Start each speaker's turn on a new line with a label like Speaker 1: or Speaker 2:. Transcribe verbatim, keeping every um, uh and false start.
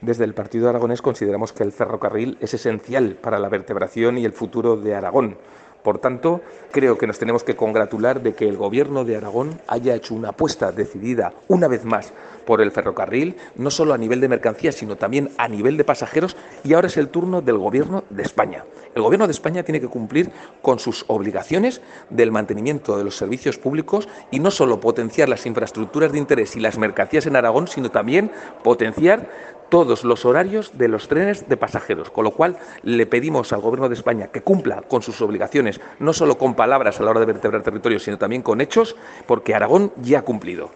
Speaker 1: Desde el Partido Aragonés consideramos que el ferrocarril es esencial para la vertebración y el futuro de Aragón. Por tanto, creo que nos tenemos que congratular de que el Gobierno de Aragón haya hecho una apuesta decidida, una vez más, por el ferrocarril, no solo a nivel de mercancías, sino también a nivel de pasajeros, y ahora es el turno del Gobierno de España. El Gobierno de España tiene que cumplir con sus obligaciones del mantenimiento de los servicios públicos y no solo potenciar las infraestructuras de interés y las mercancías en Aragón, sino también potenciar todos los horarios de los trenes de pasajeros, con lo cual le pedimos al Gobierno de España que cumpla con sus obligaciones, no solo con palabras a la hora de vertebrar territorios, sino también con hechos, porque Aragón ya ha cumplido.